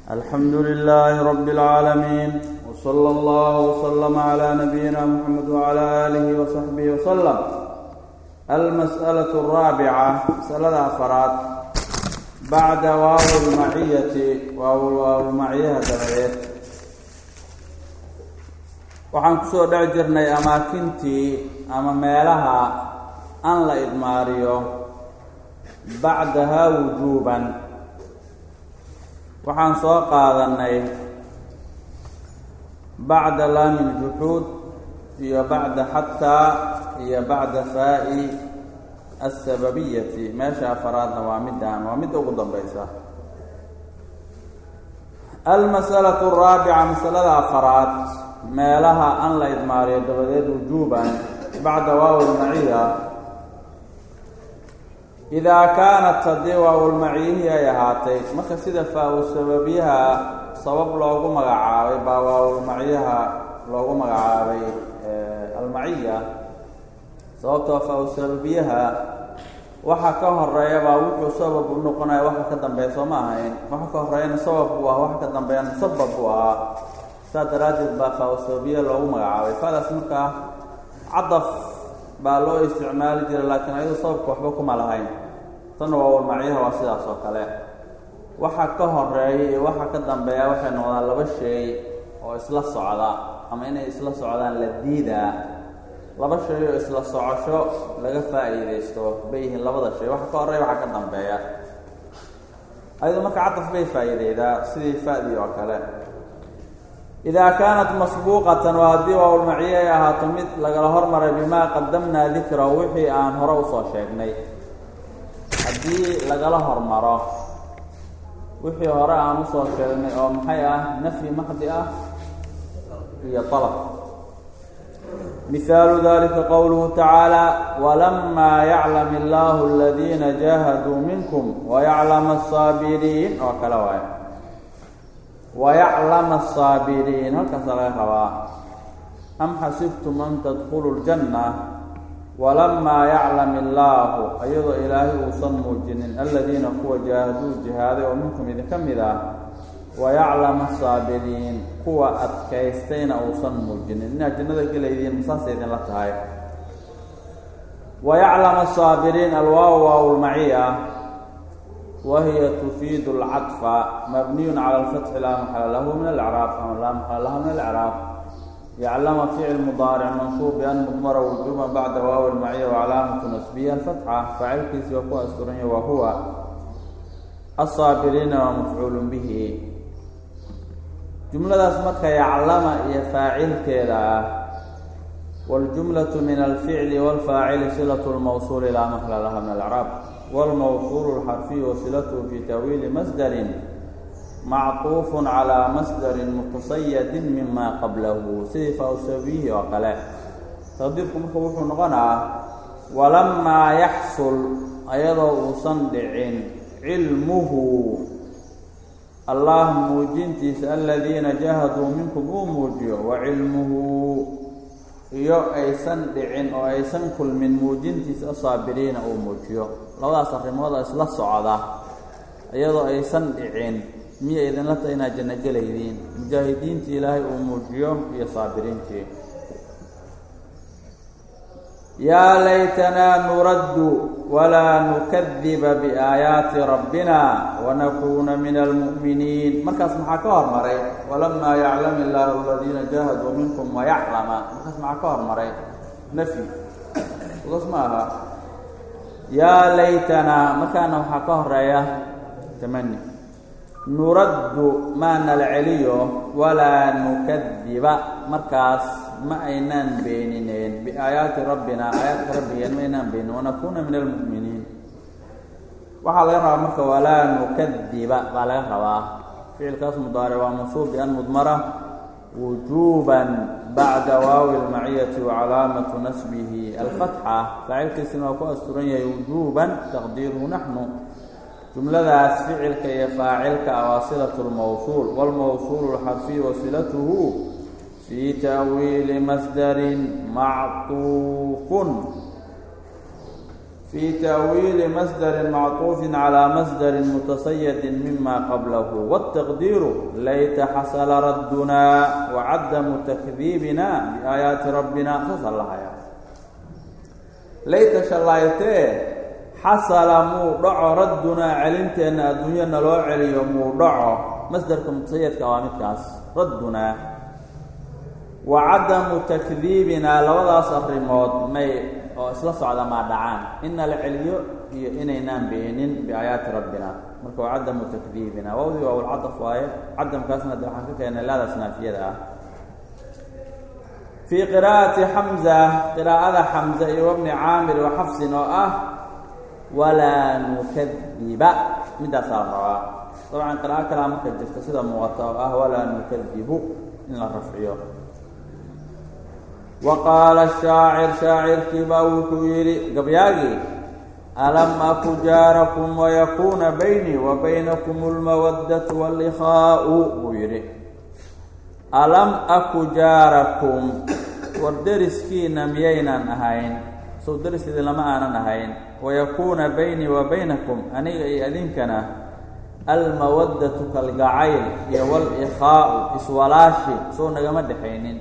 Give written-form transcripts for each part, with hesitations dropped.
الحمد لله رب العالمين، وصلى الله وسلم على نبينا محمد وعلى آله وصحبه وسلم. المسألة الرابعة، مسألة أفراد بعد واو المعية، واو المعية دبعيت. waxaan kusoo dhac jirnay amaakintii ama meelaha aan la idmaariyo bacdaha wujuuban. waxaan soo qaadanay bacda laami ljuxuud iyo bacda xataa iyo bacda faa'i asababiyati. meesha afaraadna waa midda ugu dambaysa. almas'alatu araabica, masalada afaraad meelaha aan la idmaariyo dabadeed wujuuban bacda waaw lmaciya. idaa kaanat haddii waawulmaciyihii ay ahaatay, marka sida faa-u sababiyaha sabab loogu magacaabay baa waawulmaciyaha loogu magacaabay almaciya. sababtoo faa-u sababiyaha waxa ka horeeya baa wuxuu sabab u noqonaya waxa ka dambeeya soo ma ahayn. waxa ka horeeyana sabab buu ahaa, waxa ka dambeeyana sabab buu ahaa. saas daraaddeed baa faa-u sababiya loogu magacaabay. faadaas markaa cadaf baa loo isticmaali jiray, laakiin ayadoo sababka waxba kuma lahayn. tanna waawulmacyaha waa sidaas oo kale. waxa ka horeeya iyo waxa ka dambeeya waxay noqdaan laba shay oo isla socda, ama inay isla socdaan la diidaa. laba shay oo isla socosho laga faa'iidaysto bay yihiin labada shay. waxa ka horeeya waxa ka dambeeya. ayadoo marka cadaf bay faa'iideydaa sidii fa'dii oo kale. idaa kaanat masbuuqatan, waa haddii waawulmaciye ay ahaato mid lagala hormaray bimaa qadamnaa dikrahu, wixii aan hore usoo sheegnay. haddii lagala hormaro wixii hore aan usoo sheegnay oo maxay ah, nafyi maxdi ah iyo dalab. mihaalu dalika qowluhu tacaala walamaa yaclam illaahu aladiina jaahaduu minkum wayaclama asaabiriin oo kale waayo. wayaclama asaabiriin halkaasa laga rabaa. am xasibtum an tadkhuluu ljanna walamaa yaclam illaahu, ayadoo ilaahay uusan muujinin aladiina kuwa jaahaduu jihaaday oo minkum idinka mid ah, wayaclama asaabiriin kuwa adkaystayna uusan muujinin. inaad jannada gelaydiin masaasay idinla tahay. wayaclama asaabiriin alwaaw waawulmaciya wahiya tufiidu alcadfa mabniyun cala alfatxi laa maxala lahu min alcraab, ama laa maxala laha min alcraab. yaclama ficil mudaaric mansuub bian mudmara wujuuban bacda waawi lmaciya wacalaamatu nasbiya alfatxa. faacilkiisi waa ku asturanya wa huwa asaabiriina waa mafcuulun bihi. jumladaas marka yaclama iyo faacilkeeda ah, waljumlatu min alficli walfaacili silatu lmawsuuli laa maxala laha min alcraab. wاlmawsuulu اlxarfiyu wasilatuhu fi tawiili masdarin macطuufun calىa masdarin mutasayadin mima qablahu, sidii faa-usabiyihi oo kale. taqdiirku marka wuxuu noqonaa walamaa yaxsul, ayadoo uusan dhicin cilmuhu allah muujintiisa aladiina jahaduu minkum uu muujiyo, wa cilmuhu iyo aysan dhicin oo aysan kulmin muujintiisa asaabiriina uu muujiyo. labadaas arrimooda isla socda iyadoo aysan dhicin miyay idinla tahay inaad janno gelaydiin. mujaahidiintii ilaahay uu muujiyo iyo saabiriintii. yaa laytanaa nuraddu walaa nukadiba biaayaati rabbina wanakuuna min almu'miniin. markaas maxaa ka hormaray walamaa yaclam illaahu aladiina jaahaduu minkum wayaclama. markaas maxaa ka hormaray nafyi, ugas ma aha. yaa laytanaa markaana waxaa ka horeeya tamani. nuraddu maana la celiyo, walaa nukadiba markaas ma aynaan beenineen biaayaati rabbina, aayaadka rabbigeen ma aynaan beenin. wanakuuna min almu'miniin waxaa laga rabaa marka walaa nukadiba baa laga rabaa. ficilkaas mudaaric waa mansuub bian mudmara wujuuban bacda waawi lmaciyati wacalaamatu nasbihi alfatxa. faacilkiisina waa ku asturan yahay wujuuban, taqdiiruhu naxnu. jumladaas ficilka iyo faacilka ah waa silatu lmawsuul. wاlmawsuulu اlxarfiyu wasilatuhu fii ta'wiili masdarin macطuufun في تأويل مصدر معطوف على مصدر متصيد مما قبله والتقدير ليت حصل ردنا وعدم تكذيبنا بآيات ربنا صلى الله عليه وسلم ليت شلايته حصل موضع ردنا علمت أن الدنيا نلو علي موضع مصدر متصيد كوامد كاس ردنا وعدم تكذيبنا لولا صفر موت مي isla socda ma dhacaan in la celiyo iyo inaynaan beenin biaayaati rabbina marka waa cadamu takdiibina wawdi waa alcadaf waaye cadamkaasna waxaan ka keenay laadaas naafiyada ah fi qiraa'ati xamza qiraa'ada xamza iyo ibn caamir wa xafsin oo ah wala nukadiba midaas rabaa طبعا qiraa'o kala marka jirta sida muuqata oo ah wala nukadibu in la rafciyo وقال الشاعر شاعر كباو كويري قبياغي ألم أكو جاركم ويكون بيني وبينكم المودة والإخاء ويري ألم أكو جاركم وردرسكي نميينا نهاين سو درس إذا لما أنا نهاين ويكون بيني وبينكم أني أذنكنا المودة كالقعيل والإخاء إسولاشي سو نقمد حينين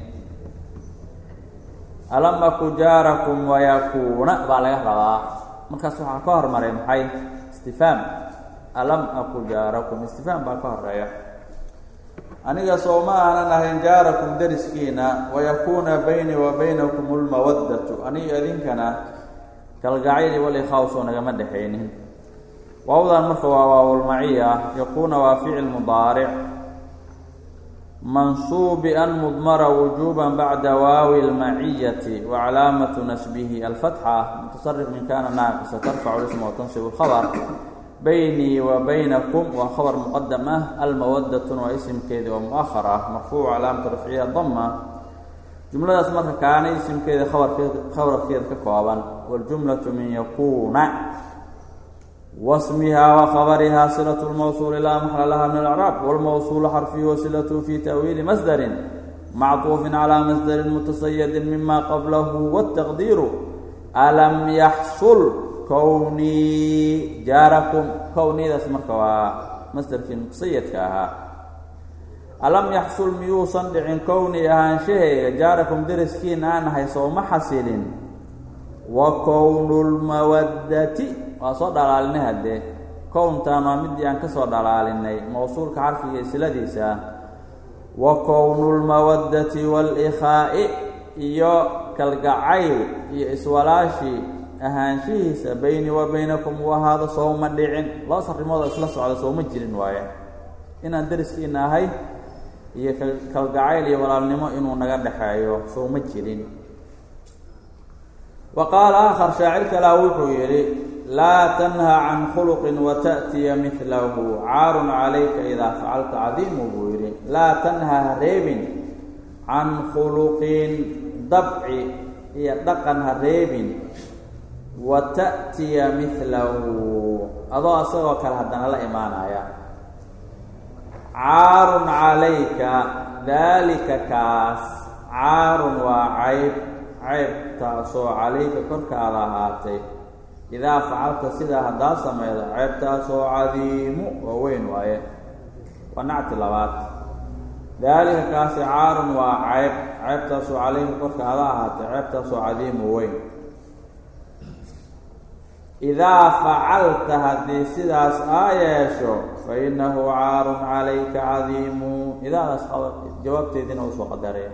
alam aku jaarakum wa yakuna baa laga rabaa markaas waxa ka hormaray maxay istifhaam alam aku jaarakum istifhaam baa ka horeeya aniga sooma aanan ahayn jaarakum dariskiina wa yakuna bayni wa baynakum almawaddatu aniga idinkana kalgacayl wal ikhaws oo naga madhaxaynin waawdan marka waa waawul maciya yakuna waa fi'il mudaari' منصوب أن مضمر وجوبا بعد واو المعية وعلامة نسبه الفتحة متصرف من كان ناقصة ترفع الاسم وتنصب الخبر بيني وبينكم وخبر مقدمة المودة واسم كذا ومؤخرة مرفوع علامة رفعها الضمة جملة اسمها كان اسم كذا خبر كذا كقوابا والجملة من يكون واسمها وخبرها صلة الموصول لا محل لها من الإعراب والموصول حرفي وصلته في تأويل مصدر معطوف على مصدر متصيد مما قبله والتقدير ألم يحصل كوني جاركم كوني ذا اسمك مصدر في متصيد كاها ألم يحصل ميوصا لعن كوني أهانشه جاركم درسكين أنا هيصو محسل وكون المودة وصو دلالنا هده كونتان ومدي أن كسو دلالنا موصول كعرفية سلديسا وكون المودة والإخاء إيو كالقعيل إسولاشي أهانشيس بيني وبينكم وهذا صوم الدعين لا صار الموضوع إسلاسو على صوم الجرين وايا إن أندرس إنا هاي إيو كالقعيل والالنمو إنو نقد حايو صوم الجرين وقال آخر شاعر كلاوحو يلي لا تنهى عن خلق وتأتي مثله عار عليك إذا فعلت عظيم بويري لا تنهى ريب عن خلق ضبع يدقن ريب وتأتي مثله أضاء صغك لهدنا لا إيمان آية عار عليك ذلك كاس عار وعيب عيب تاسو عليك كرك على هاتي إذا فعلت سيدا هدا سميدا عيب تاسو عظيم ووين وايه ونعت لبات ذلك كاس عار وعيب عيب تاسو عليك كرك على هاتي عيب تاسو عظيم ووين إذا فعلت هدي سيداس آياشو فإنه عار عليك عظيم إذا جوابت إذن أوسو قدريه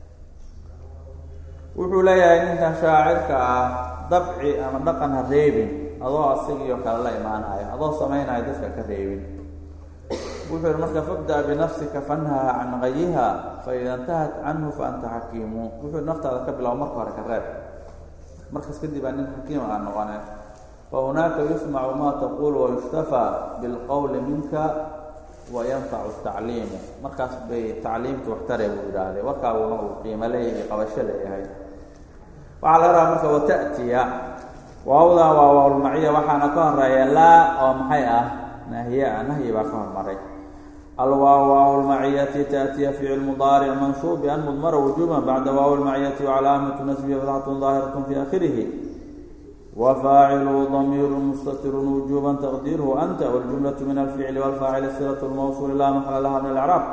wuxuu leeyahay ninkan shaacirka ah dabci ama dhaqan ha reebin adoo asigiyo kala la imaanayo adoo sameynaayo dadka ka reebin wuxuu marka fabda binafsika fanha an ghayha fa idha intahat anhu fa anta hakimu wuxuu naftaada ka bilaw marka hore ka reeb markaas kadib aan hakiim aan noqonay fa hunaka yusma'u ma taqulu wa yustafa bil qawli minka wa yanfa'u at-ta'lim markaas bay ta'liimtu waxtare buu yiraahday warka uu qiimo leeyahay qabasho leeyahay وعلى رأسك وتأتي وأوضع والمعية وحنا كان رأي لا ومحيئة نهي بكون مري الواو المعية تأتي فعل مضارع منصوب بأن مضمر وجوبا بعد واو المعية وعلامة نسبه فتحة ظاهرة في آخره وفاعله ضمير مستتر وجوبا تقديره أنت والجملة من الفعل والفاعل صلة الموصول لا محل لها من الإعراب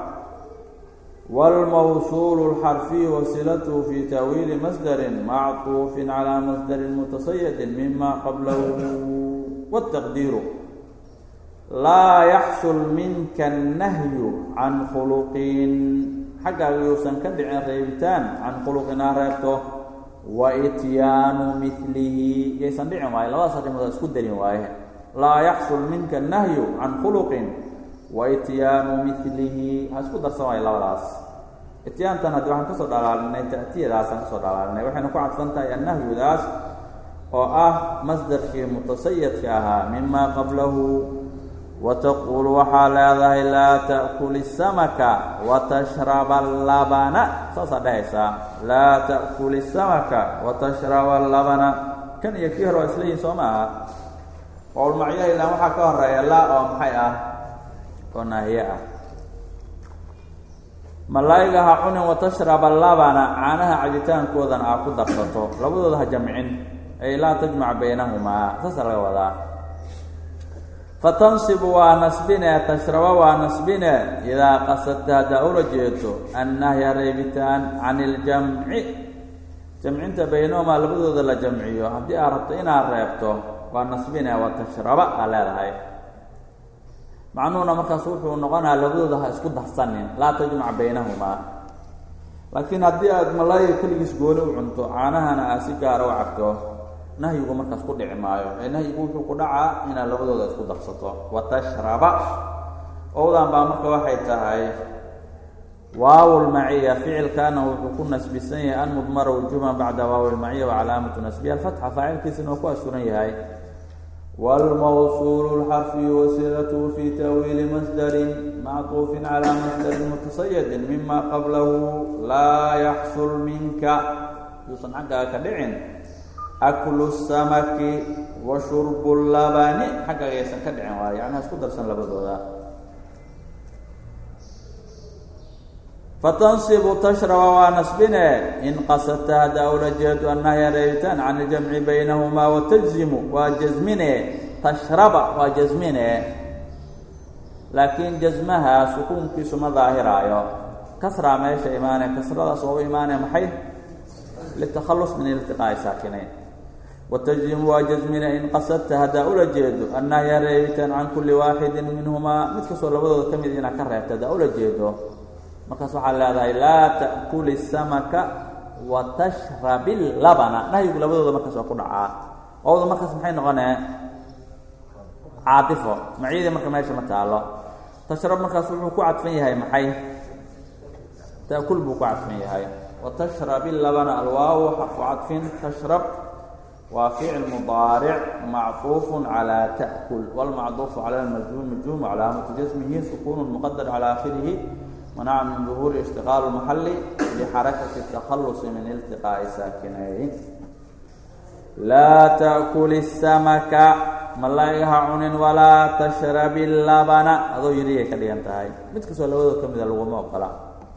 والموصول الحرفي وصلته في تأويل مصدر معطوف على مصدر متصيد مما قبله والتقدير لا يحصل منك النهي عن خلق حقا يوسن كدعين ريبتان عن خلقنا ريبته وإتيان مثله يسندع واي لا صار مذكور دليل واي لا يحصل منك النهي عن خلق وإتيان مثله هسكو درس واي لا راس إتيان تنادي وحن كسر دلالنا تأتي راسا كسر دلالنا وحين نقول عطفنتا النهي راس أو مصدر في متصيد فيها مما قبله وتقول وحال هذا لا تأكل السمك وتشرب اللبن صدقيسا لا تأكل السمك وتشرب اللبن كان يكفيه رئيسليه سوما قول معي إلا محاكوه رأي الله أو محيئة ونهيئة ملايقها عن وتشرب اللبن عنها عجتان كوذا أكو درسته لابد لها جمعين أي لا تجمع بينهما تسأل وذا فتنصب ونسبنا تشرب ونسبنا إذا قصدت داول جيتو النهي ريبتان عن الجمع جمع انت بينهما لبدو ذا الجمعية هدي أردت إنا ريبتو ونسبنا وتشرب على هاي معنونا مركزوح ونغانا لبدو ذا اسكد حسنين لا تجمع بينهما لكن هدي ملاي كل يسقولوا عنتو عانها أنا أسيقار وعبتو نهيgu markaas ku dhici maayo nahyigu wuxuu ku dhacaa in labadooda isku darsato watashraba oodan baa marka waxay tahay waaw al-ma'iyya fi'l kana wuxuu ku nasbisan yahay an mudmara wujuma ba'da waaw al-ma'iyya wa alamatu nasbiha al-fatha fa'ilkiisuna ku asuran yahay wal mawsul al-harfi wasilatu fi tawil masdar ma'tuf ala masdar mutasayyid mimma qablahu la yahsul minka yusan aga kad'in أكل السمك وشرب اللبن حقا يسن كدعين واي يعني اسكو درسن لبدودا فتنصب تشرب ونسبنا إن قصدت دولة جهة أنها يريتان عن الجمع بينهما وتجزم وجزمنا تشرب وجزمنا لكن جزمها سكون كسم ظاهرة كسرة ما يشي إيمانه كسرة صوب إيمانه محيه للتخلص من التقاء ساكنين وتجزم وجزمنا إن قصدت هذا أولى جيد أنها يريتان عن كل واحد منهما متكسر لبضو كم يدينا كرهت هذا أولى جيد مكسر على هذا لا تأكل السمك وتشرب اللبن لا يقول لبضو مكسر قنعا أو مكسر محين غنى عاطفة معيدة مكسر ما يشمت الله تشرب مكسر بكوعد فيها محي تأكل بكوعد فيها وتشرب اللبن الواو حرف عطف تشرب وفعل مضارع معطوف على تأكل والمعطوف على المجزوم علامة جزمه سكون مقدر على آخره منع من ظهور اشتغال المحل لحركة التخلص من التقاء ساكنين لا تأكل السمك ملايها عن ولا تشرب اللبن هذا يريك اللي انتهي متكسو لو كم ذا الغماء وقلا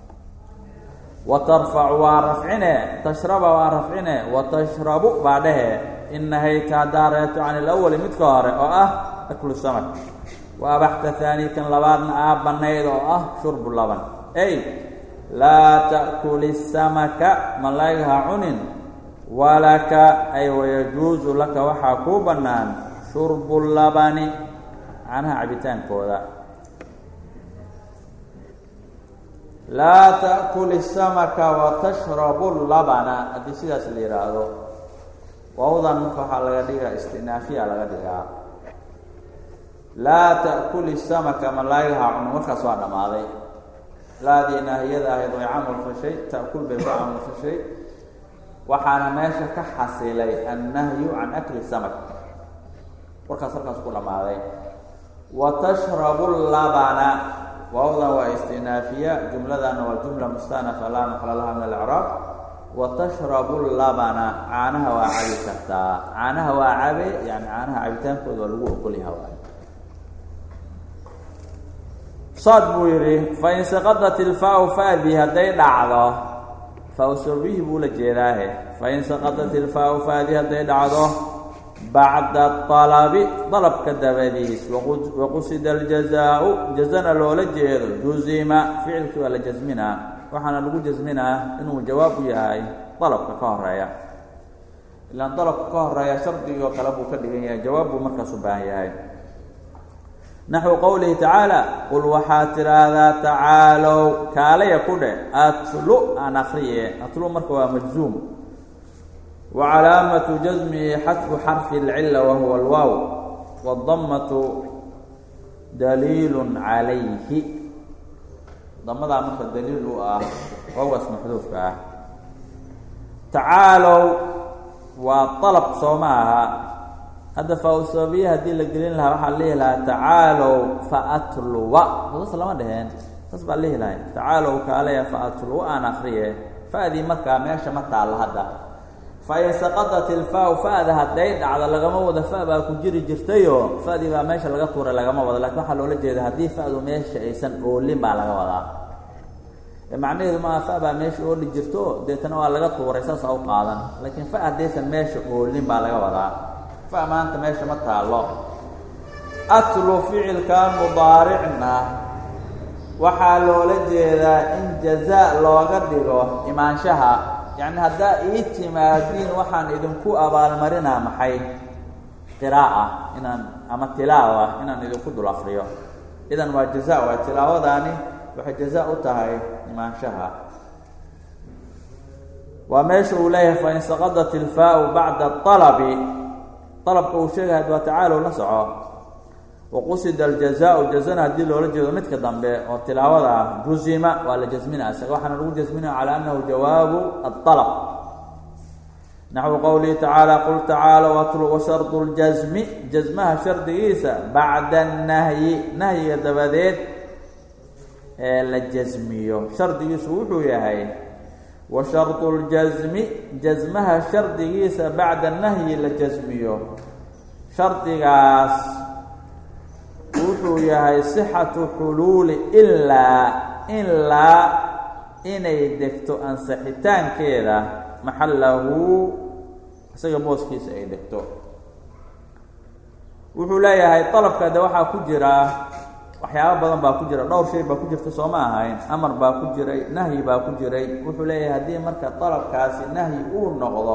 وترفع ورفعنا تشرب ورفعنا وتشرب بعدها إن هي تعدارت عن الأول متكار أكل السمك وأبحت ثاني كان لبان بنيد شرب اللبن أي لا تأكل السمك ملايها عن ولك أي ويجوز لك وحكوبنا شرب اللبن عنها عبتان كوذا لا تأكل السمك وتشرب اللبن هذه سيدة الإرادة وأوضا نفح على غديرة استئنافية على غديرة لا تأكل السمك من لا يهعن وكسوانا ماضي لا دينا هي ذا هي عمل فشيء تأكل بيبقى عمل فشيء وحانا ماشا كحسيلي النهي عن أكل السمك وكسر كل ماضي وتشرب اللبن وأوضا واستئنافية جملة والجملة مستأنفة لا محل لها من الإعراب وتشرب اللبن عنها وعبي كتا عنها وعبي يعني عنها عبيتان كود والوقوع كلها وعبي صاد بويري فإن سقطت الفاء فهذه هدي دعضة فأسر به بولا جيراه فإن سقطت الفاء فهذه هدي دعضة bacda alabi dalabka dabadiis waqusida aljazaau jazana loola jeedo juzima ficilkii waa la jasminaa waxaana lagu jasminaa inuu jawaab u yahay dalabka ka horeeya ilaan dalabka ka horeeya shardigii oo kale buu ka dhigan yahay jawaab buu markaas u baahan yahay naxwu qowlihi tacaala qul waxaad tidhaahdaa tacaalow kaalaya ku dheh atlu aan akriye atlu marka waa majzuum wa calaamatu jasmihi xadfu xarfi اlcila wahuwa alwaaw wاdamatu daliilun calayhi damadaa marka daliil u ah wawaas maxduufka ah tacaalow waa dalab soo ma aha hadda faa-usababiya haddii la gelin lahaa waxaa lihi lahaa tacaalow faatluwa saas lama dheheen saas baa lihi lahay tacaalow kaalaya faatluwa aan akriye fa-dii markaa meesha ma taalla hadda fain saqadat ilfaa fa-da hadday dhacdo lagama wada fa baa ku jiri jirtayoo fa-dii baa meesha laga tuuray lagama wado lakin waxaa loola jeeda haddii fa-du meesha aysan oolin baa laga wadaa macnaheedu maa fa baa meesha ooli jirto deetana waa laga tuuray saasa u qaadan laakiin fa haddaysan meesha oolin baa laga wadaa fa maanta meesha ma taallo atlu ficilkan mudaaricna waxaa loola jeedaa in jazaa looga dhigo imaanshaha yacni haddaa ii timaadiin waxaan idinku abaalmarinaa maxay qiraa'a inaan ama tilaawa inaan idinku dul akriyo idan waa jaza waa tilaawadaani waxay jaza u tahay imaanshaha waa meesha uu leeyahay fain saqadat ilfaau bacda alabi dalabka uu sheegahay waa tacaalow la soco waqusida aljazaau jazana haddii loola jeedo midka dambe oo tilaawada ah juzima waa la jasmina isaga waxaana lagu jasminaya calaa annahu jawaabu aلطalb naxwu qowlihi tacaala qul tacaalow atlu washardu اljasmi jasmaha shardigiisa bacda الnahyi nahyiga dabadeed ee la jasmiyo shardigiisu wuxuu yahay washardu اljasmi jasmaha shardigiisa bacda nahyi la jasmiyo shardigaas wuxuu yahay sixatu xuluuli ilaa inay degto ansixitaankeeda maxallahu isaga booskiisa ay degto wuxuu leeyahay dalabka de waxaa ku jira waxyaabo badan baa ku jira dhowr shay baa ku jirta soo ma ahayn amar baa ku jiray nahyi baa ku jiray wuxuu leeyahay haddii marka dalabkaasi nahyi uu noqdo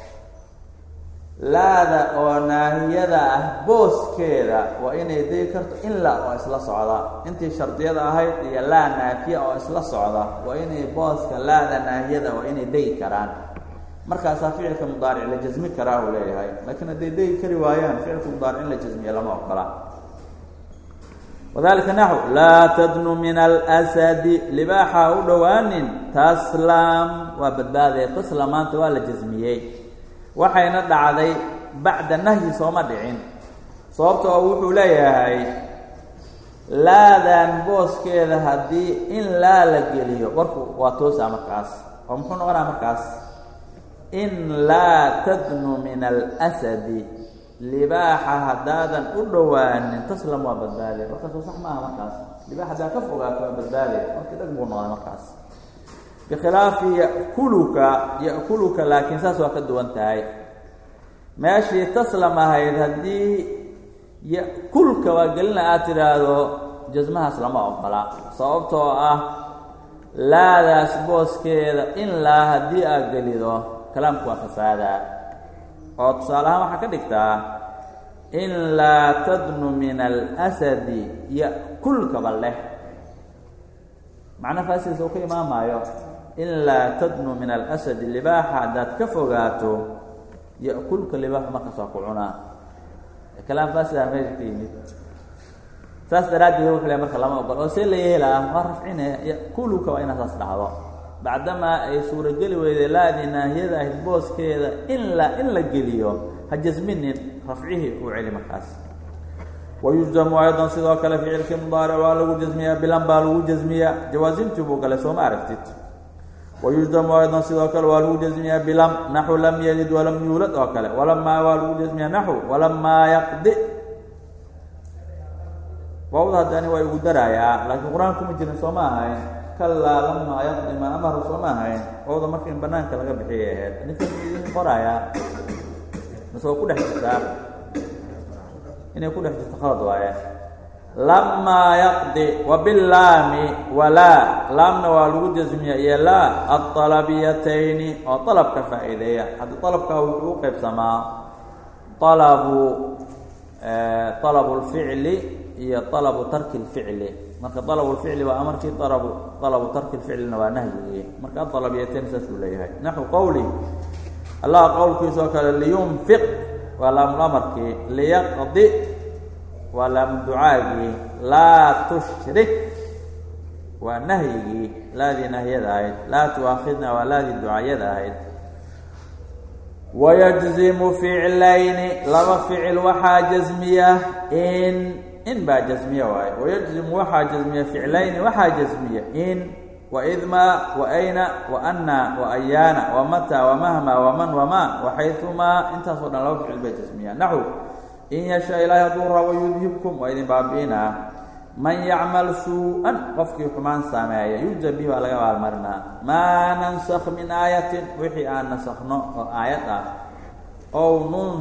laada oo naahiyada ah booskeeda waa inay degi karto ilaa oo isla socda intii shardiyada ahayd iyo laa naafiya oo isla socda waa inay booska laada naahiyada waa inay degi karaan markaasaa ficilka mudaaric la jasmi karaa uu leeyahay laakiin hadday degi kari waayaan ficilka mudaaric in la jasmiya lama ogola wadalika naxw laa tadnu min alasadi libaaxa u dhowaanin taslam waa badbaadee taslam maanta waa la jasmiyey waxayna dhacday bacda nahyi sooma dhicin sababta oo wuxuu leeyahay laadan booskeeda haddii in laa la geliyo warku waa toosaa markaas oo muxuu noqonaa markaas in laa tadnu min alasadi libaaxa haddaadan u dhowaanin taslam waa badbaade markaas oo sax maaha markaas libaax haddaa ka fogaato waa badbaade markii dhag buu noqday markaas bikhilaafi ya'kuluka laakiin saas waa ka duwan tahay meeshii taslam ahayd haddii ya'kulka waa gelina aad tidhaahdo jasmahaas lama ogola sababtoo ah laadaas booskeeda in laa haddii aad gelido kalaamku waa fasaadaa oo tusaale ahaan waxaa ka dhigtaa in laa tadnu min alasadi ya'kulka balleh macna faasilis oo ka imaamaayo in laa tadnu min alasadi libaaxa haddaad ka fogaato ya'kulka libaaxu markaas waa ku cunaa kalaam faasidaa meesha ka yimid saas daraaddeed wuxuu leeyahay marka lama ogol oo see la yeelaa waa rafcine ya'kuluka waa inaad saas dhahdo bacdamaa ay suurageli weyday laadii naahiyada ahayd booskeeda in la geliyo ha jasminin rafcihii uu celi markaas wayujzamu aydan sidoo kale ficilkii mudaaric waa lagu jasmiyaa bilan baa lagu jasmiyaa jawaasimtii buu galay sooma aragtid wayujzamu aydan sidoo kale waa lagu jasmiyaa bilam naxu lam yalid walam yuulad oo kale walamaa waa lagu jasmiyaa naxu walamaa yaqdi waawda haddani waa igu daraayaa laakiin qur-aanku ma jirin sooma ahayn kalaa lamaa yaqdi maa amaru sooma ahayn waawda marka in banaanka laga bixiyay ahayd ninka idin qoraayaa masoo ku dhex jirtaa inay ku dhex jirto khalad waaye lamaa yaqdi wabillaami walaa laamna waa lagu jasmiya iyo laa alطalabiyatayni oo dalabka faa'iideeya hadda dalabkaa wuxuu u qaybsamaa طalabu اlficli iyo طalabu tarki اlficli marka طalabu اlficli waa amarkii طalabu tarki اlficlina waa nahyigii marka aطalabiyatayn saas uu leeyahay naxو qowli allah qowlkiisa oo kale liyunfiq waa laamulamarkii liyaqdi waa laamuducaagii laa tushrik waa nahyigii laadii nahyada ahayd laa tuaakhidna waa laadii ducaayada ahayd wayajzimu ficlayni laba ficil waxaa jasmiya in baa jasmiya waaye wayajzimu waxaa jasmiya ficlayni waxaa jasmiya in waidma waayna waana waayaana wamata wamahma waman wama waxayumaa intaasoo dhan laba ficil bay jasmiya naxw in yasha ilaahi hadduu rabo yudhibkum waa idin baabi'inaa man yacmal suu-an qofkii xumaan sameeya yujza bihi waa laga abaalmarinaa maa nansakh min aayatin wixii aan nasakno oo aayad ah ow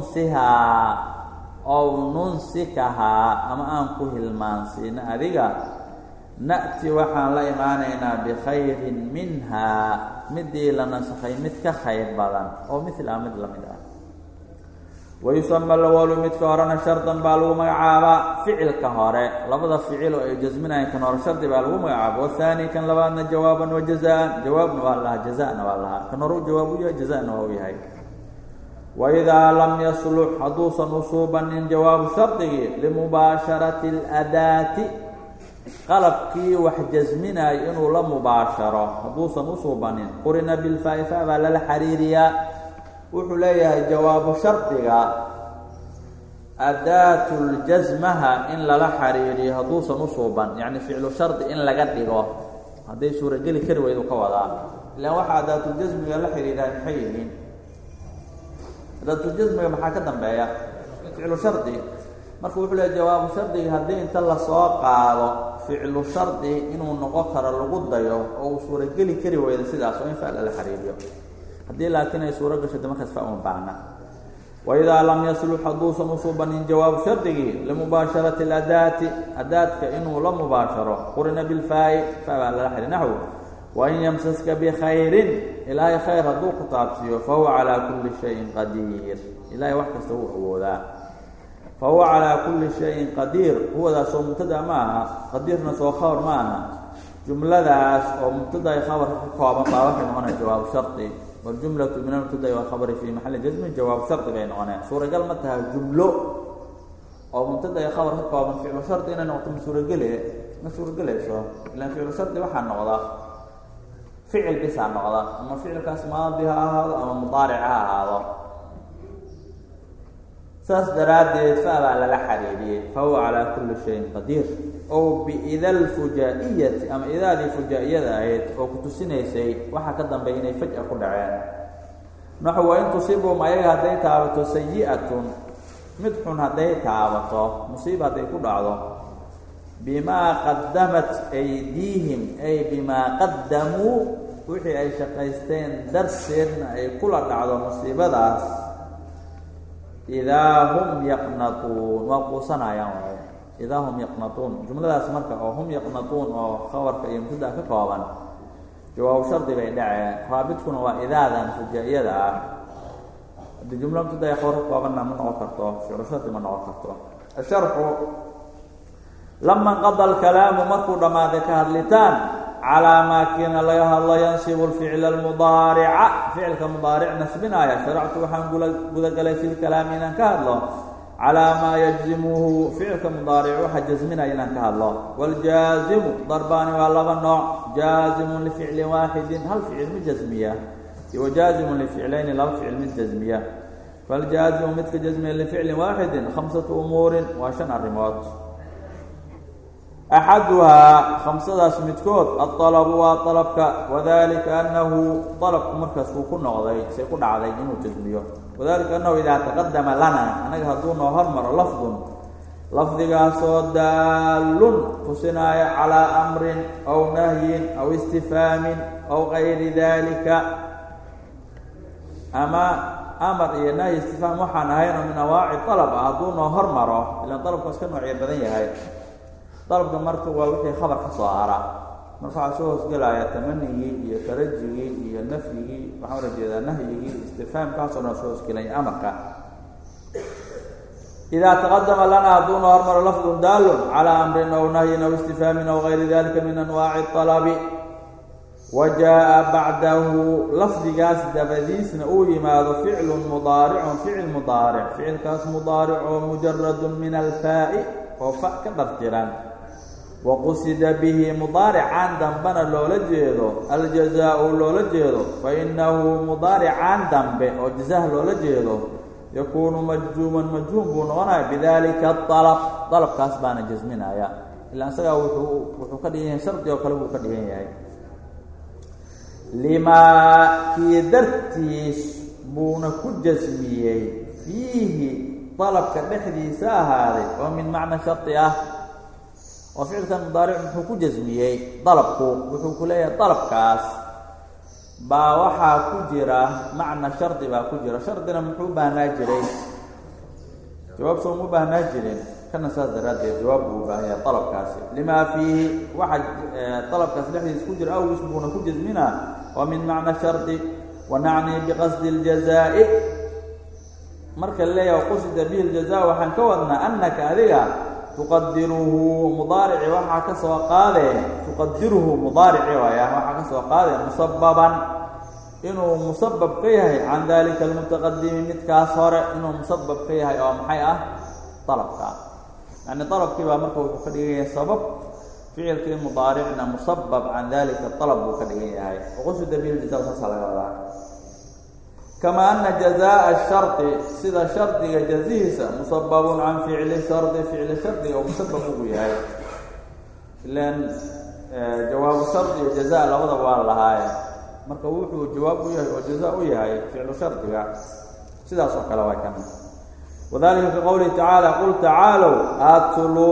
nunsikahaa ama aan ku hilmaansiino adiga na'ti waxaan la imaanaynaa bikhayrin minhaa midii la nasakhay mid ka khayr badan oo mil ah mid la mid ah wayusama alawalu midka horena shardan baa lagu magacaabaa ficilka hore labada ficil oo ay jasminayaan kan hore shardi baa lagu magacaaba wahaani kan labaadna jawaaban wa jazaan jawaabna waa lahaa jazana waa lahaa kan hore u jawaab u yahay jazana waa u yahay waidaa lam yaslux hadduusan usuubanin jawaabu shardigii limubaasharati اladaati qalabkii wax jasminayo inuu la mubaasharo hadduusan usuubanin qurina bilfaa-ifa baa lala xariiriyaa wuxuu leeyahay jawaabu shardiga adaatul-jasmaha in lala xariiriyo hadduusan usuuban yacni ficlu shardi in laga dhigo hadday suurageli kari weydu ka wadaa ilaan waxa adaatul-jasmiga la xiriiraan maxay yihiin adaatul-jasmiga maxaa ka dambeeya ficlu shardi marka wuxuu leeyahay jawaabu shardiga haddii inta lasoo qaado ficlu shardi inuu noqon karo lagu dayo oo uu suurageli kari weydo sidaas oo in fa lala xariiriyo haddii laakiin ay suuro gasho de markaas fa uma baahna waidaa lam yaslux hadduusan usuubanin jawaabu shardigii limubaasharati aladaati adaadka inuu la mubaasharo qurina bilfaa'i fa baa lala xiri naxw wain yamsaska bikhayrin ilaahay khayr hadduu ku taabsiiyo fahuwa calaa kulli shayin qadiir ilahay wax kasta wuu awoodaa fahuwa calaa kulli shayin qadiir huwadaasoo mubtada ma aha qadiirna soo khabar ma aha jumladaas oo mubtada ay khabarka ka kooban baa waxay noqonaya jawaabu shardi waljumlatu min almubtada walkhabari fii maxalli jasmin jawaabu shardi bay noqoneen suuragal ma tahay jumlo oo mubtada ay khabar ka kooban ficlu shardi inay noqoto ma suuragelayso ilaan ficlu shardi waxaa noqda ficil bisaa noqda ama ficilkaas maadi ha ahaado ama mudaaric ha ahaado saas daraaddeed fa baa lala xariiriyey fahuwa calaa kulli shayin qadiir ow biida alfujaa'iyati ama idaadii fujaa-iyada ahayd oo ku tusinaysay waxaa ka dambeeya inay faj-a ku dhaceen naxu wa in tusiibum ayaga hadday taabato sayi-atun mid xun hadday taabato musiiba hadday ku dhacdo bimaa qadamat aydiihim ay bimaa qadamuu wixii ay shaqaysteen darteedna ay kula dhacdo musiibadaas idaa hum yaqnatuun waa quusanayaan waaye idaa hum yaqnatuun jumladaas marka oo hum yaqnatuun oo khabarka iyo mubtada ka kooban jawaabu shardi bay dhaceen raabidkuna waa idaadan fujaa-iyada ah haddii jumla mubtada ay khabar ka koobanna ma noqon karto ficlu shardi ma noqon karto asharxu lama nqada alkalaamu markuu dhammaaday ka hadlitaan calaa maa kiina laga hadlo yansibu lficla almudaarica ficilka mudaaric nasbinaaya sharactu waxaan gudagalay fi lkalaami inaan ka hadlo calaa maa yajzimuhu ficilka mudaaric waxa jasminaya inaan ka hadlo waljaazimu darbaani waa laba nooc jaazimun lificlin waaxidin hal ficil mid jasmiya wa jaazimun lificlayni laba ficil mid jasmiya faljaazimu midka jasmiya lificlin waaxidin 5 umuurin waa 5 arrimood axaduhaa 5daas midkood aalabu waa alabka wadalika anahu alabku markaas uu ku noqday say ku dhacday inuu jasmiyo wadalika anahu idaa taqadama lana anaga hadduu noo hormaro lafdun lafdigaasoo daallun tusinaayo calaa amrin aw nahyin aw istifhaamin aw gayri dalika ama amar iyo nahyi istifhaam waxaan ahayn min awaaci talab hadduu noo hormaro ilaa dalabkaas ka noocyo badan yahay dalabka marka waa wixii khabar ka soo hara marka waxaa soo hoosgelaya tamanigii iyo tarajigii iyo nafyigii waxaan ula jeedaa nahyigii istifhaamkaasoo dhan soo hoosgelaya amarka إذا تقدم لنا دون هرمر لفظ دال على أمر أو نهي أو استفهام أو غير ذلك من أنواع الطلب وجاء بعده لفظ قاس دبديس نقول ماذا فعل مضارع فعل كاس مضارع مجرد من الفاء وفاء كبرترا وقصد به مضارع عن دنبنا لولجيدو الجزاء لولجيدو فإنه مضارع عن دنبه وجزاه لولجيدو يكون مجزوما مجزوم بنونا بذلك الطلب طلب كاسبان جزمنا يا إلا أنسى وحو كديه شرط يوكله كديه يعني لما كيدرتيش بونا كجزمية فيه طلب كدحديث هذا ومن معنى شرطه وفعل كان مضارع وحو كجزمية طلبكو وحو كليه طلب كاس baa waxaa ku jira macna shardi baa ku jira shardina muxuu baahnaa jiray jawaab soo mu baahnaa jirin kana saas daraaddeed jawaab buu baahnaya dalabkaasi limaa fiihi waxa dalabkaas dhexdiisa ku jira awgiis buuna ku jazminaa waa min macna shardi wa nacni biqasdi اljazaa'i marka leeyahay qusida bihi اljazaa waxaan ka wadnaa annaka adiga tuqadiruhu mudaarici waxaa ka soo qaadee tuqadiruhu mudaarici waaya waxaa ka soo qaadee musababan inuu musabab ka yahay can dalika almutaqadimi midkaas hore inuu musabab ka yahay oo maxay ah dalabka yani dalabkii baa marka wuxuu ka dhigan yahay sabab ficilkii mudaaricna musabab can dalika dalab buu ka dhigan yahay waqusida bihi ljazaa saasa laga wadaa كما أن جزاء الشرط سيدا شرط جزيسة مصبب عن فعل الشرط أو مسبب بها لأن جواب الشرط وجزاء لغض والله مركوح وجواب وجزاء فعل الشرط سيدا صح لها كمان وذلك كقوله تعالى قل تعالوا آتلوا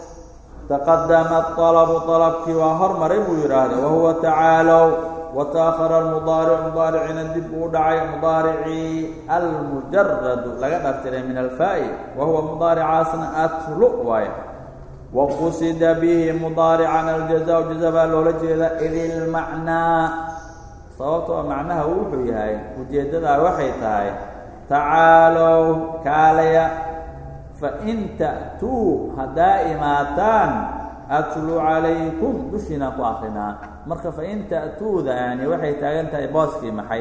تقدم الطلب طلبك وهر مريب يراده وهو تعالوا وتأخر مضارع الدب ودعي مضارعي المجرد لقد أفتره من الفاء وهو مضارع عاصنا أتلو واي وقصد به مضارعا الجزاء جزاء لولجه إذ المعنى صوته معناها وحي هاي وجدد وحي تاي تعالوا كاليا فإن تأتوا هدائماتان أتلو عليكم دشنا قاخنا مركب فإن تأتوا ذا يعني وحي تاجنت باسكي محي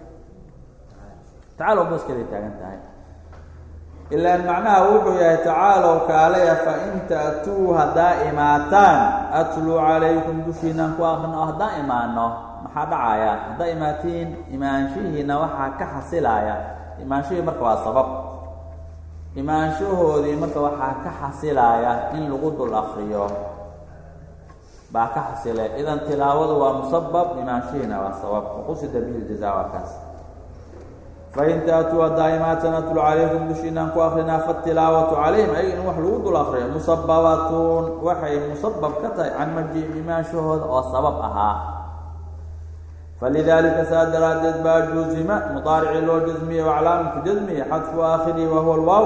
تعالوا باسكي تاجنت هاي إلا أن معناه وحي تعالوا كاليا فإن تأتوها دائماتان أتلو عليكم دشنا قاخنا دائمانه محد عايا دائماتين إيمان شيء نوحى كحصلايا إيمان شيء مركب السبب إيمان شهود مركب وحى كحصلايا إن لغض الأخريو باكا حصله اذا تلاوه ومسبب لما شئنا والصواب وقصد به الجزاء والكاس فإن تأتوا دائمات نتلو عليكم دشينا واخرنا فالتلاوة عليهم أي وحلود الآخرين مسببات وحي مسبب كتاي عن مجيء بما شهد والسبب أها فلذلك سادر الجزم جزم مضارع له جزمية وعلامة جزمية حذف آخره وهو الواو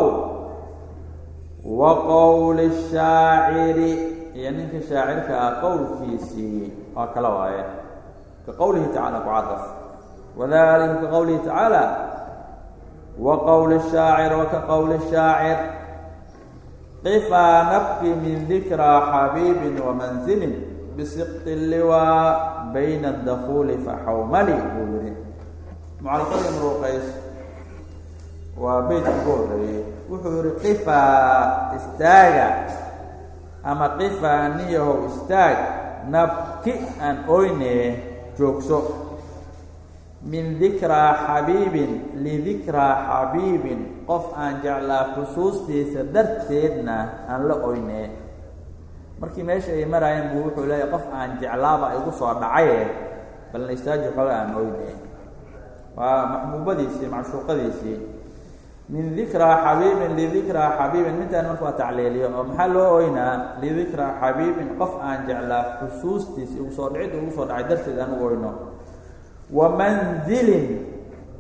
وقول الشاعر يعني كشاعر كقول كيسي وكلواية كقوله تعالى معطف وذلك كقوله تعالى وقول الشاعر وكقول الشاعر قفا نبكي من ذكرى حبيب ومنزل بسقط اللواء بين الدخول فحوملي معلقة امرؤ قيس وبيت الجوري وحور قفا استاجا أما قفانيه استاج نبكي أن أويني جوكسو من ذكرى حبيب لذكرى حبيب قف أن جعل خصوص سدرت سيدنا أن لا أويني مركي ماشي مراين بوحو لا يقف أن جعلابا يقصوا دعيه بل نستاج حوالي أن أويني ومحبوبة ديسي معشوقة ديسي من ذكرى حبيب لذكرى حبيب متى نرفع تعليليه ومحله هنا لذكرى حبيب قف أن جعل خصوص تيسي وصدعته وصدع درس الأن وينه ومنزل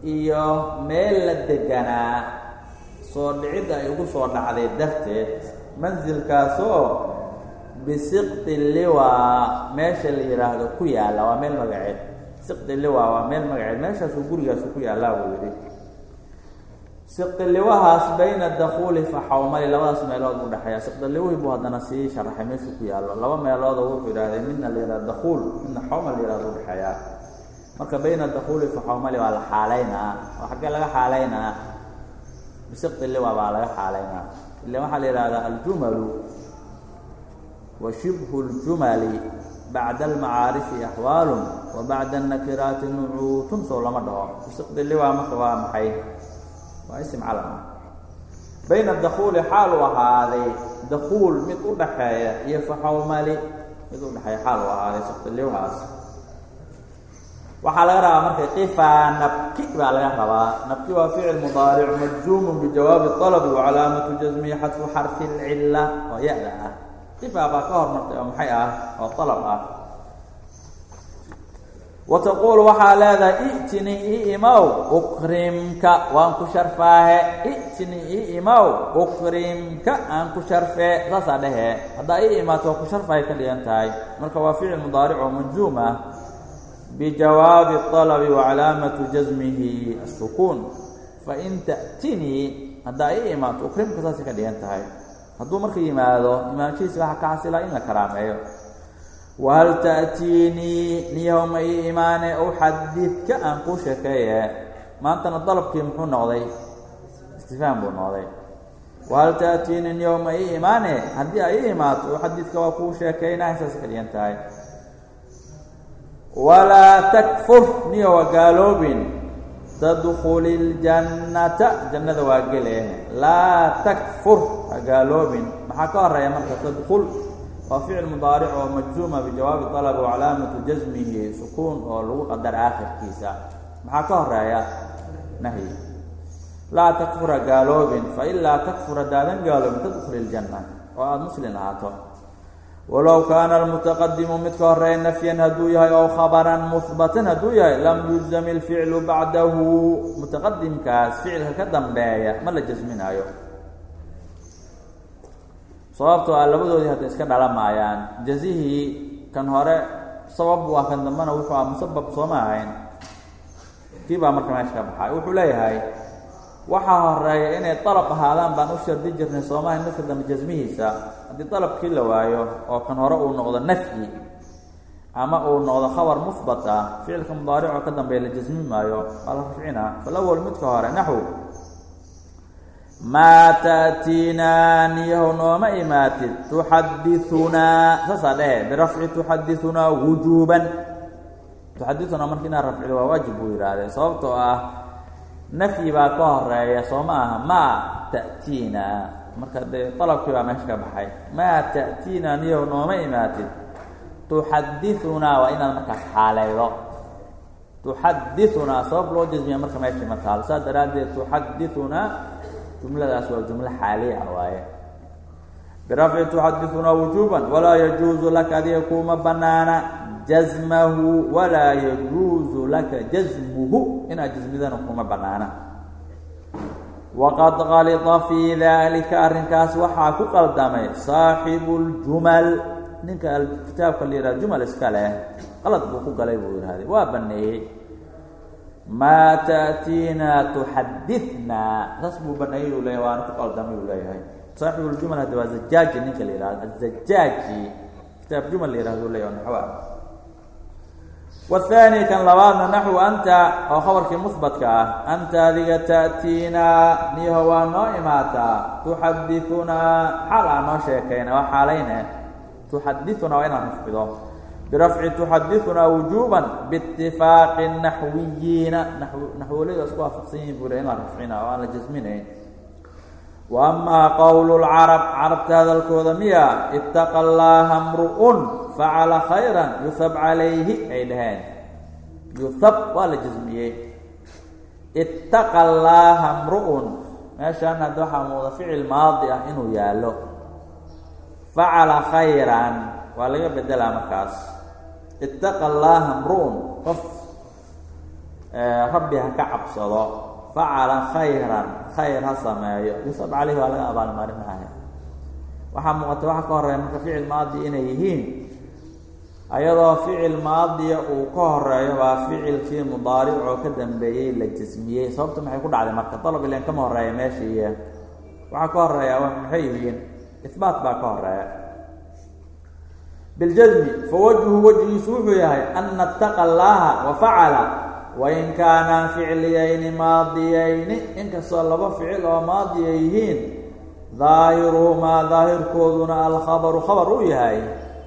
iyo meel la deganaa soo dhicidda ay ugu soo dhacday darteed mansilkaasoo bisiqti liwaa meesha la yidhaahdo ku yaalla waa meel magaceed siqti liwaa waa meel magaceed meeshaasuu gurigaasu ku yaallaa buu yidhi siqti liwahaas bayna dakuuli faxawmali labadaas meelood u dhexeeya siqti liwihii buu haddana sii sharaxay meeshuu ku yaallo laba meeloodoo wuxuu yidhahday midna la yidhahdo dakuul midna xawmal la yidhahdo u dhexeeyaa marka bayna dakuuli faxawmali waa la xaalaynaa oo xaggee laga xaalaynaa bisiqti liwa baa laga xaalaynaa ila waxaa la yidhahdaa aljumalu wa shibhu ljumali bacda almacaarifi axwaalun wa bacda annakiraati nucuutun sow lama dhaho bisiqti liwa marka waa maxay waa ism calam ah bayna dakuuli xaal u ahaaday dakuul mid u dhaxeeya iyo faxawmali mid u dhexeeya xaal u ahaaday siqti liwahaas waxaa laga rabaa marka qifaa nabki baa laga rabaa nabki waa ficil mudaaric majzuumun bijawaabi طalabi wacalaamatu jasmihi xadfu xarfi اlcila oo ya-da ah qifaa baa ka hormartay oo maxay ah oo طalab ah wa taquul waxaa leedahay i'tinii ii imow ukrimka waan ku sharfaahe i'tinii ii imow ukrimka aan ku sharfee saasaa dhehe haddaa ii imaato waa ku sharfahay ka dhigan tahay marka waa ficil mudaaric oo majzuum ah bijawaabi طalabi wacalaamatu jasmihi الsukuun fain ta'tinii haddaa ii imaato ukrimka saasay ka dhigan tahay hadduu marka yimaado imaanshihiisa waxaa ka xasilaa in la karaameeyo wahal ta'tiinii niyaho ma ii imaane uxadidka aan kuu sheekeeye maantana dalabkii muxuu noqday istifhaam buu noqday wahal ta'tiinii niyaho ma ii imaane haddii ay ii imaato uxadidka waa kuu sheekeynahay saasay ka dhigan tahay walaa takfur niyo waa gaaloobin tadkuli ljannata jannada waa gele laa takfur ha gaaloobin maxaa ka horeeya marka tadkul waa ficil mudaaric oo majzuuma bijawaabi طalab wacalaamatu jasmihi sukuun oo lagu qadar aakhirkiisa maxaa ka horeeya nahyi laa takfur ha gaaloobin fain laa takfur haddaadan gaaloobin tadkuli ljanna oo aada muslim ahaato walow kaana almutaqadimu midka horeeya nafyan hadduu yahay oo khabaran muhbatan hadduu yahay lam yujzam ilficlu bacdahu mutaqadimkaas ficilka ka dambeeya ma la jasminaayo sababtoo ah labadoodii hadda iska dhalamaayaan jazihii kan hore sabab waa kan dambena wuxuu ah musabab sooma ahayn kii baa marka meesha ka baxay wuxuu leeyahay waxaa horeeya inay dalab ahaadaan baan u shardi jirnay soomahay midka dambe jasmihiisa haddii dalabkii la waayo oo kan hore uu noqdo nafyi ama uu noqdo khabar muhbat ah ficilka mudaaric oo ka dambeeya la jasmi maayo waa la rafcinaa falawal midka hore naxw maa ta'tiinaa niyahu nooma imaatid tuxadiunaa saasaa dhehe birafci tuxadiunaa wujuuban tuxadiunaa marka inaa rafcido waa waajib buu yidhaahdee sababtoo ah nafyi baa ka horeeya soo ma aha maa ta'tiinaa marka dee dalabkii baa meesha ka baxay maa ta'tiinaa niyahu nooma imaatid tuxadiunaa waa inaad markaas xaaleydo tuxadiunaa sabab loo jasmiya marka meesha ma taalo saas daraaddeed tuxadiunaa jumladaas waa jumlo xaaliya waaye birafci tuxadiunaa wujuuban walaa yajuuzu laka adiga kuuma banaana jazmahu walaa yajuuzu laka jazmuhu inaad jasmidana kuma banaana waqad qalita fii dalika arrinkaas waxaa ku qaldamay saaxibu ljumal ninka kitaabka la yihahdo jumal iska leh qalad buu ku galay buu yihahday waa baneeyey maa ta'tiinaa tuxadithnaa saas buu baneeyey uu leeyahy waana ku qaldamay uu leeyahay saaxibu ljumal hadda waa zajaaji ninka la yihahdo azajaaji kitaab jumal la yihahdo leeyahy naxwa والثاني kan labaadna naxو anta oo khabarkii muhbatka ah anta adiga ta'tiinaa niyaho waa noo imaataa tuxadiunaa xaal aa noo sheekayna waa xaalayne tuxadiunaa waa inaan rafcido birafci tuxadiunaa wujuuban biitifaaqi naxwiyiina naxwolada isku waafaqsan yihin buu le in la rafcina oo aan la jasminayn wa amaa qowlu lcarab carabta hadalkooda miya ittaqa allaaha mru'un facala khayran yuhab calayhi ay dhaheen yuhab waa la jasmiyey ittaqa allaaha mru'un meeshaan hadda waxaa muuda ficil maadi ah inuu yaallo facala khayran waa laga bedelaa markaas ittaqa allaaha mru'un qof rabbi ha ka cabsado facala khayran khayr ha sameeyo yusab calayhi waa laga abaalmarinaaya waxaa muuqata waxa ka horeeya marka ficil maadi inay yihiin ayadoo ficil maadiya uu ka horeeyo baa ficilkii mudaaric oo ka dambeeyey la jasmiyey sababta maxay ku dhacday marka dalab ilan kama horeeya meeshiiya waxaa ka horeeya maxay yihiin ihbaat baa ka horeeya biljazmi fawajhu wajhiisu wuxuu yahay an nattaqa allaha wa facala wain kaanaa ficliyayni maadiyayni inkastoo laba ficil oo maadiya yihiin daahiruhumaa daahirkooduna alkhabaru khabar uu yahay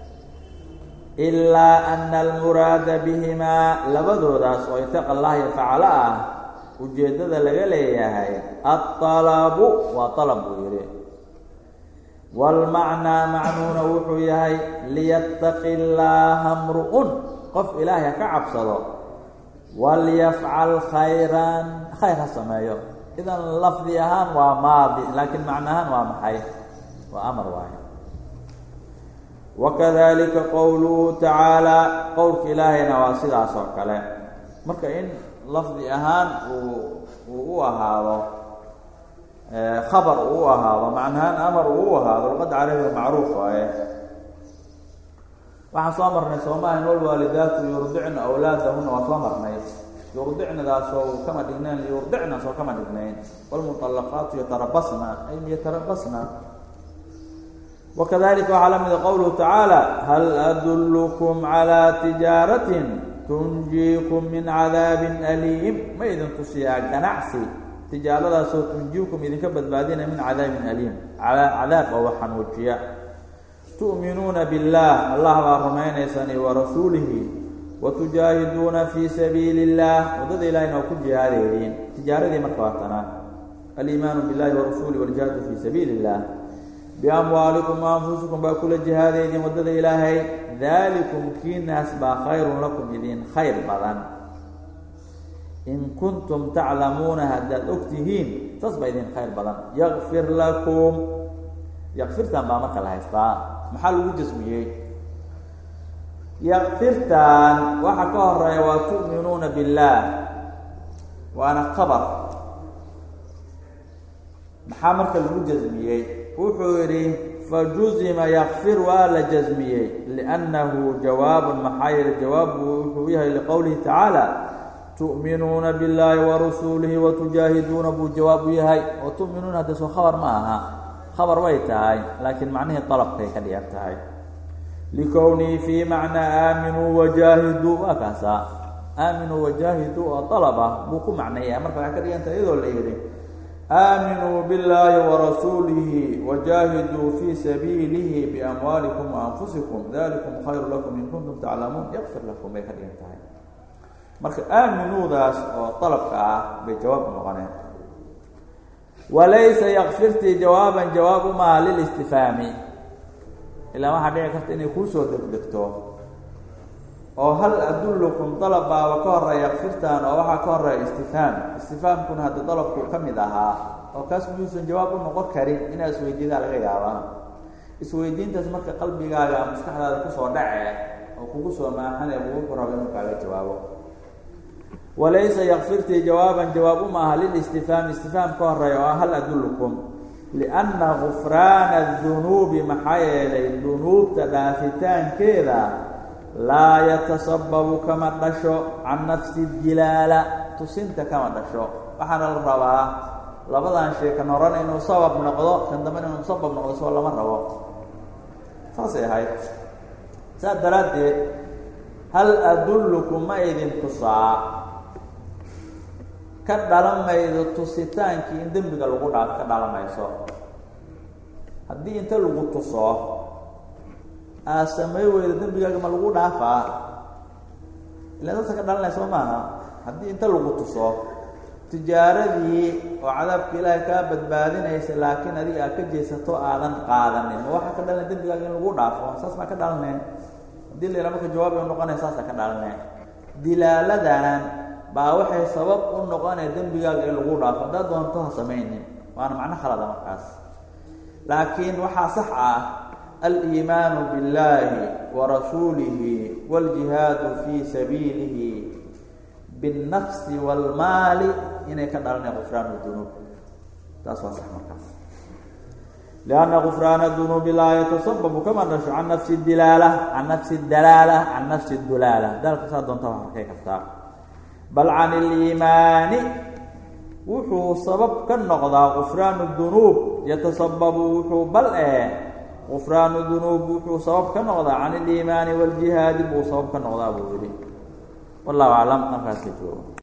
ilaa ana almuraada bihimaa labadoodaas oo intaqa allah iyo facalo ah ujeeddada laga leeyahay aalabu waa alab buu yihi waalmacnaa macnuuna wuxuu yahay liyattaqi llaaha mru'un qof ilaahay ka cabsado walyafcal khayran khayr ha sameeyo idan lafdi ahaan waa maadi laakiin macna ahaan waa maxay waa amar waaye wakadalika qowluhu tacaala qowlka ilaahayna waa sidaas oo kale marka in lafdi ahaan uu u ahaado khabar uu u ahaado macnahaan amar uu u ahaado luqadda carabiga macruuf waaye waxaan soo marnay soomahan walwaalidaatu yurdicna awlaadahuna waa soo marnay yurdicnadaasoo kama dhignayn yurdicna soo kama dhignayn wlmuطalaqaatu yatarabasna ay yatarabasna wakadalika waxaa la mida qowluhu tacaala hal adullukum calaa tijaaratin tunjiikum min cadaabin aliim ma idin tusiyaa ganacsi tijaaradaasoo tunjiikum idinka badbaadinaya min cadaabin aliim cadaab oo xanuujiya tu'minuuna biاllah allah baa rumaynaysani warasuulihi watujaahiduuna fii sabiili اllah waddada ilahayna waa ku jihaadeediin tijaaradii marka waa tanaa aliimaanu biاllahi warasuulihi waljihaadu fii sabiili اllah biamwaalikum waanfusikum baa kula jihaadeediin waddada ilaahay dalikum kiinaas baa khayrun lakum idin khayr badan in kuntum taclamuuna haddaad og tihiin saas baa idin khayr badan yakfir lakum yakfirtan baa marka la haystaa maxaa lagu jasmiyey yakfirtan waxa ka horeeya waa tu'minuuna biاllaah waana qabar maxaa marka lagu jasmiyey wuxuu yidhi fajuzima yakfir waa la jasmiyey liannahu jawaabun maxaa yeele jawaabu wuxuu yahay liqowlihi tacaala tu'minuuna biاllaahi warasuulihi watujaahiduuna buu jawaabu yahay oo tu'minuuna hadda soo khabar ma aha khabar way tahay laakiin macnihii dalabkay ka dhigan tahay likownii fii macnaa aaminuu wajaahiduu waa kaasaa aaminuu wajaahiduu oo dalaba buu ku macneeyaa marka waxay ka dhigan tahay iyadoo la yidhi aaminuu biاllaahi warasuulihi wajaahiduu fii sabiilihi biamwaalikum waanfusikum dalikum khayru lakum in kuntum taclamuun yakfir lakum bay ka dhigan tahay marka aaminuudaas oo dalabka ah bay jawaab noqoneen walaysa yakfirtii jawaaban jawaab umaa lilistifhaami ilaa waxaa dhici karta inay kuusoo degdegto oo hal adullukum dalab baaba ka horeeya yakfirtan oo waxaa ka horeeya istifhaam istifhaamkuna hadda dalabku ka mid ahaa oo kaas miyuusan jawaab u noqon karin inaa isweydiidaa laga yaabaa isweydiintaas marka qalbigaaga maskaxdaada kusoo dhace oo kugu soo maaxanee kugu rabo inuu kaaga jawaabo walaysa yakfirtii jawaaban jawaab uma aha lilistifhaam istifhaam ka horeeya oo hal adullukum lianna gufraana dunuubi maxaa yeelay dunuubta dhaafitaankeeda laa yatasababu kama dhasho can nafsi jilaala tusinta kama dhasho waxaana la rabaa labadan shay kan horena inuu sabab noqdo kan dambena inuu musabab noqdo soo lama rabo saasay ahayd saas daraaddeed hal adullukum ma idin tusaa ka dhalan maydo tusitaankii in dembiga lagu dhaaf ka dhalan mayso haddii inta lagu tuso aa samey weydo dembigaaga ma lagu dhaafaa ila dadka ka dhalanayso maaha haddii inta lagu tuso tijaaradii oo cadaabka ilaahay kaa badbaadinaysa laakiin adiga aad ka jeesato aadan qaadanin ma waxaa ka dhalan dembigaaga in lagu dhaafo saas maa ka dhalaneen haddii la marka jawaab ay noqonaya saasa ka dhalaneen dilaaladan baa waxay sabab u noqonaya dembigaaga in lagu dhaafo haddaad doonto ha samaynin waana macno khalada markaas laakiin waxaa sax ah aliimaanu biاllaahi warasuulihi wاljihaadu fii sabiilihi بالنفس والمال إنك دارنا غفران الذنوب تاسوا صح مركز لأن غفران الذنوب لا يتصبب كما نشأ عن نفس الدلالة عن نفس الدلالة ذلك صادون طبعا كيف اختار بل عن الإيمان وحو سبب كالنقضى غفران الذنوب يتصبب وحو بل غفران الذنوب وحو سبب كالنقضى عن الإيمان والجهاد وحو سبب كالنقضى والله أعلم نفس الجواب